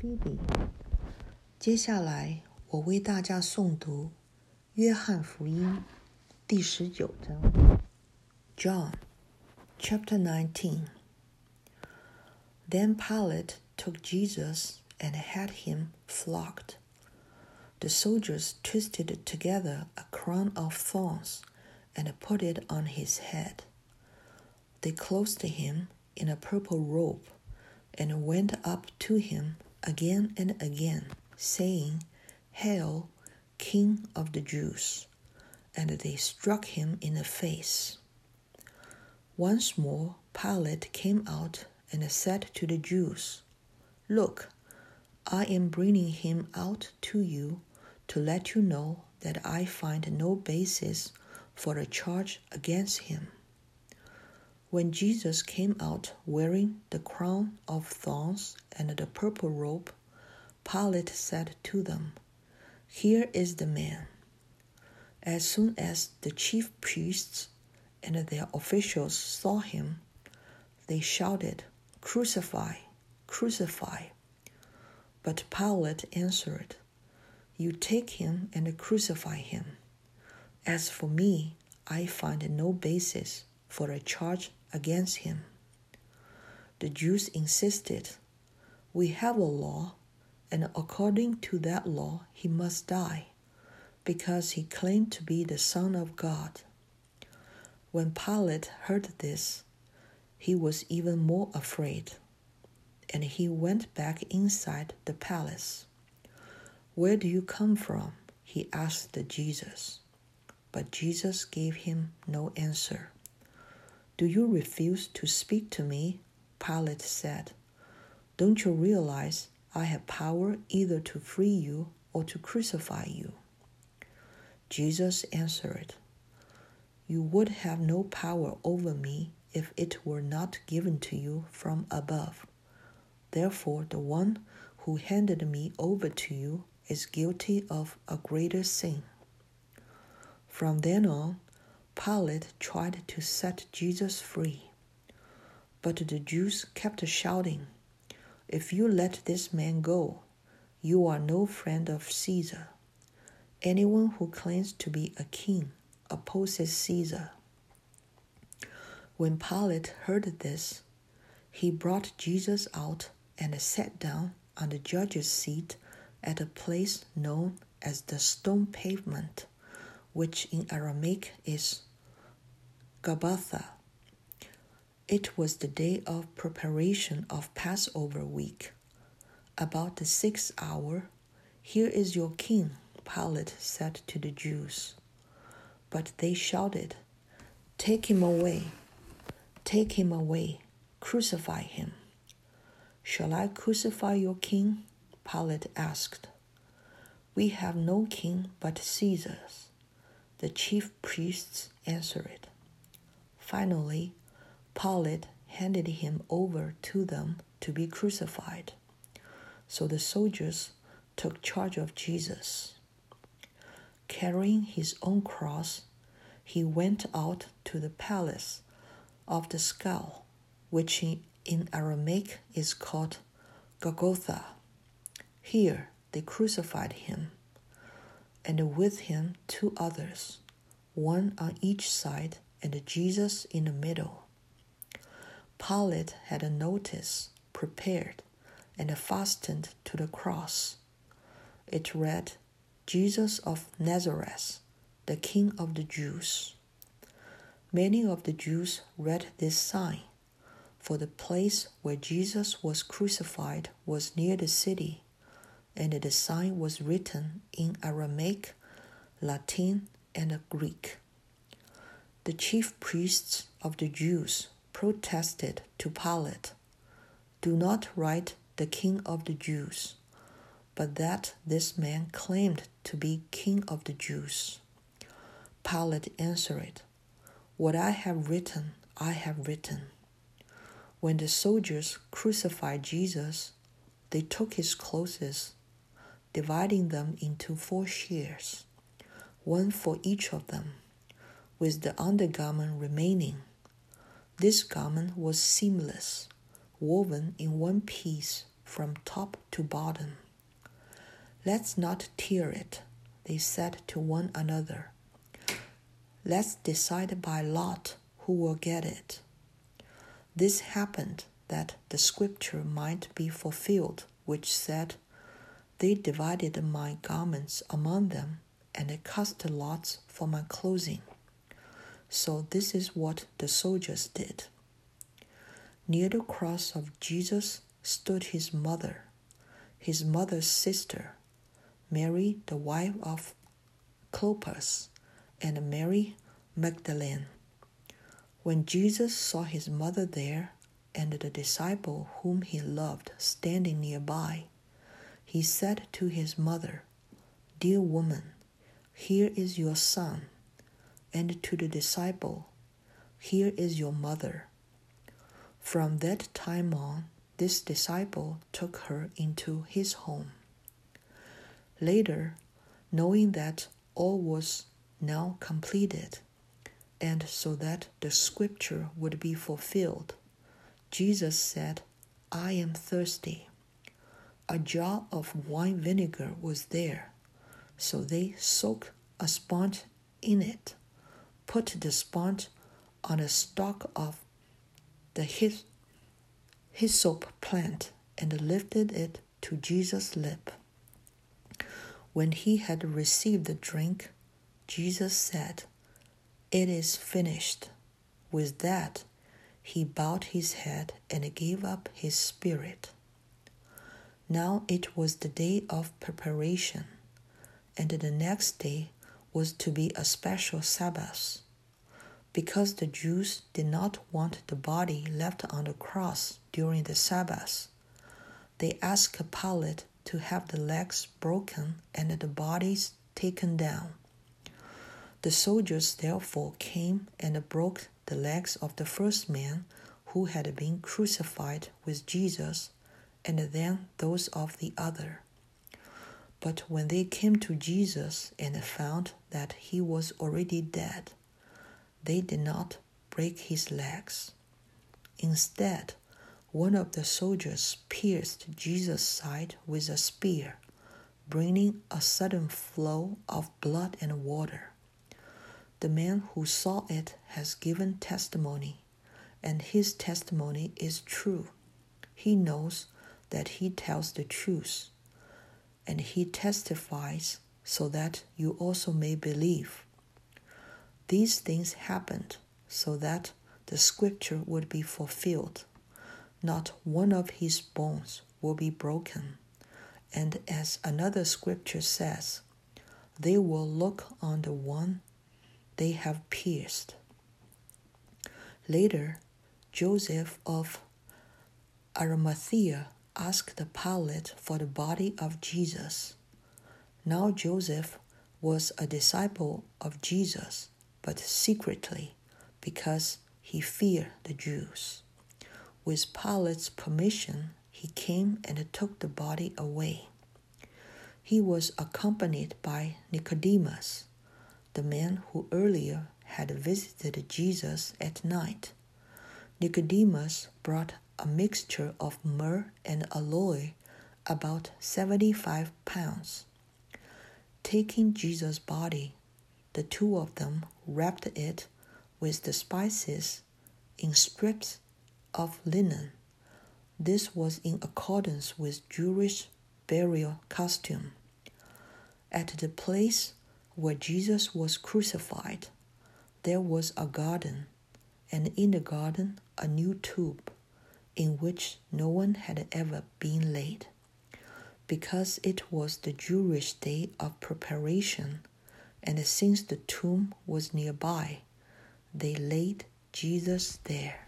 Phoebe。接下来我为大家诵读约翰福音第19章。John, chapter 19. Then Pilate took Jesus and had him flogged. The soldiers twisted together a crown of thorns and put it on his head. They clothed him in a purple robe and went up to him again and again, saying, "Hail, King of the Jews!" And they struck him in the face. Once more Pilate came out and said to the Jews, "Look, I am bringing him out to you to let you know that I find no basis for a charge against him." When Jesus came out wearing the crown of thorns and the purple robe, Pilate said to them, "Here is the man." As soon as the chief priests and their officials saw him, they shouted, "Crucify, crucify." But Pilate answered, "You take him and crucify him. As for me, I find no basis for a charge against him." The Jews insisted, "We have a law, and according to that law he must die, because he claimed to be the Son of God." When Pilate heard this, he was even more afraid, and he went back inside the palace. "Where do you come from?" he asked Jesus. But Jesus gave him no answer. "Do you refuse to speak to me?" Pilate said. "Don't you realize I have power either to free you or to crucify you?" Jesus answered, "You would have no power over me if it were not given to you from above. Therefore, the one who handed me over to you is guilty of a greater sin." From then on, Pilate tried to set Jesus free. But the Jews kept shouting, "If you let this man go, you are no friend of Caesar. Anyone who claims to be a king opposes Caesar." When Pilate heard this, he brought Jesus out and sat down on the judge's seat at a place known as the Stone Pavement, which in Aramaic is Gabbatha. It was the day of preparation of Passover week. About the 6th hour, "Here is your king," Pilate said to the Jews. But they shouted, "Take him away! Take him away! Crucify him!" "Shall I crucify your king?" Pilate asked. "We have no king but Caesar's," the chief priests answered. Finally, Pilate handed him over to them to be crucified. So the soldiers took charge of Jesus. Carrying his own cross, he went out to the palace of the skull, which in Aramaic is called Golgotha. Here they crucified him, and with him 2 others, one on each side and Jesus in the middle. Pilate had a notice prepared and fastened to the cross. It read, "Jesus of Nazareth, the King of the Jews." Many of the Jews read this sign, for the place where Jesus was crucified was near the city, and the sign was written in Aramaic, Latin, and Greek. The chief priests of the Jews protested to Pilate, "Do not write the King of the Jews, but that this man claimed to be King of the Jews." Pilate answered, "What I have written, I have written." When the soldiers crucified Jesus, they took his clothes, dividing them into 4 shares, one for each of them, with the undergarment remaining. This garment was seamless, woven in one piece from top to bottom. "Let's not tear it," they said to one another. "Let's decide by lot who will get it." This happened that the scripture might be fulfilled, which said, "They divided my garments among them, and they cast lots for my clothing." So this is what the soldiers did. Near the cross of Jesus stood his mother's sister, Mary, the wife of Clopas, and Mary Magdalene. When Jesus saw his mother there and the disciple whom he loved standing nearby, he said to his mother, "Dear woman, here is your son," and to the disciple, "Here is your mother." From that time on, this disciple took her into his home. Later, knowing that all was now completed, and so that the scripture would be fulfilled, Jesus said, "I am thirsty." A jar of wine vinegar was there, so they soaked a sponge in it, put the sponge on a stalk of the hyssop plant, and lifted it to Jesus' lip. When he had received the drink, Jesus said, "It is finished." With that, he bowed his head and gave up his spirit. Now it was the day of preparation, and the next day was to be a special Sabbath. Because the Jews did not want the body left on the cross during the Sabbath, they asked Pilate to have the legs broken and the bodies taken down. The soldiers therefore came and broke the legs of the first man who had been crucified with Jesus, and then those of the other. But when they came to Jesus and found that he was already dead, they did not break his legs. Instead, one of the soldiers pierced Jesus' side with a spear, bringing a sudden flow of blood and water. The man who saw it has given testimony, and his testimony is true. He knows that he tells the truth, and he testifies so that you also may believe. These things happened so that the scripture would be fulfilled. Not one of his bones will be broken. And as another scripture says, they will look on the one they have pierced. Later, Joseph of Arimathea asked Pilate for the body of Jesus. Now Joseph was a disciple of Jesus, but secretly, because he feared the Jews. With Pilate's permission, he came and took the body away. He was accompanied by Nicodemus, the man who earlier had visited Jesus at night. Nicodemus brought a mixture of myrrh and aloe, about 75 pounds. Taking Jesus' body, the two of them wrapped it with the spices in strips of linen. This was in accordance with Jewish burial custom. At the place where Jesus was crucified, there was a garden, and in the garden a new tomb, in which no one had ever been laid. Because it was the Jewish day of preparation, and since the tomb was nearby, they laid Jesus there.